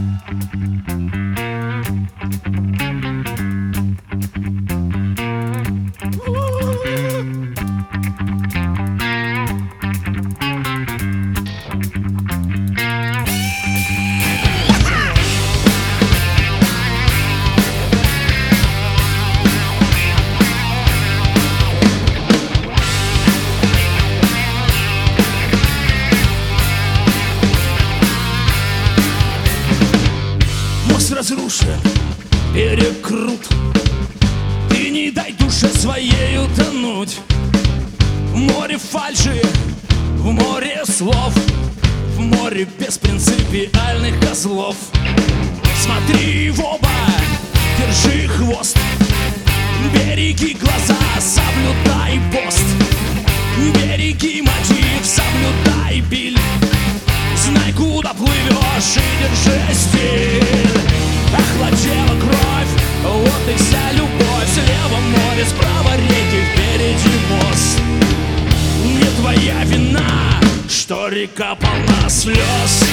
Разрушен, перекрут. Ты не дай душе своей утонуть в море фальши, в море слов, в море беспринципиальных козлов. Смотри в оба, держи хвост, береги глаза, соблюдай пост. Береги мотив, соблюдай биль. Знай, куда плывешь, и держи стиль. Охладела кровь, вот и вся любовь. Слева море, справа реки, впереди мост. Не твоя вина, что река полна слез.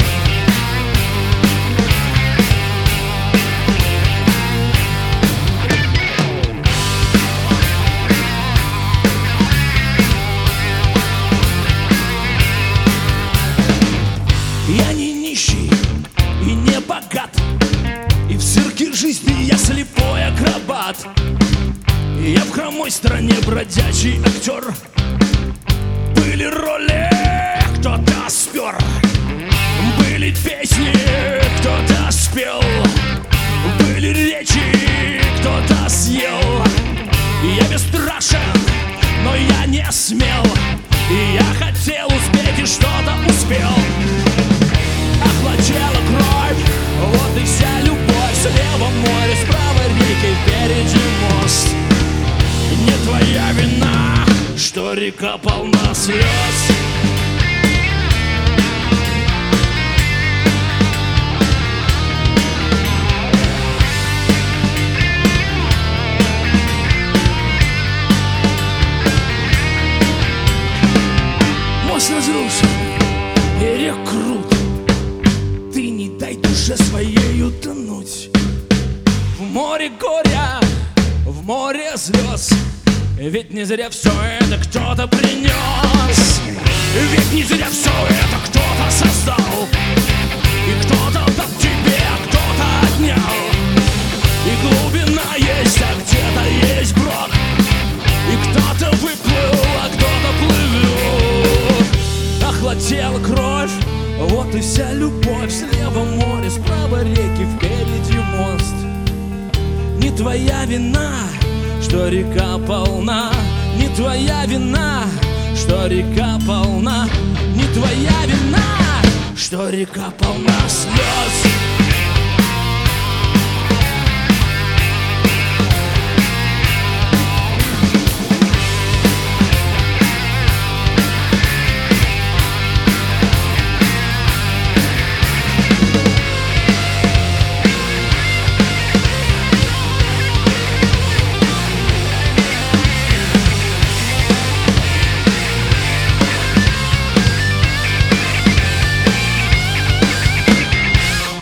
Я не нищий и не богат, и в цирке жизни я слепой акробат. Я в хромой стране бродячий актер. Были роли, кто-то спер, были песни, кто-то спел, были речи, кто-то съел. Я бесстрашен, но я не смел, и я хотел успеть и что-то успел. Охладела кровь, вот и вся любовь. Слева море, справа реки, впереди мост. Не твоя вина, что река полна слез. Мост разрушен, берег крут. Ты не дай душе своей утонуть в море горя, в море слез. Ведь не зря все это кто-то принес. Ведь не зря все это кто-то создал. И кто-то дал тебе, а кто-то отнял. И глубина есть, а где-то есть брод. И кто-то выплыл, а кто-то плывет. Охладела кровь, вот и вся любовь. Слева море, справа реки, впереди мост. Не твоя вина, что река полна. Не твоя вина, что река полна. Не твоя вина, что река полна слез.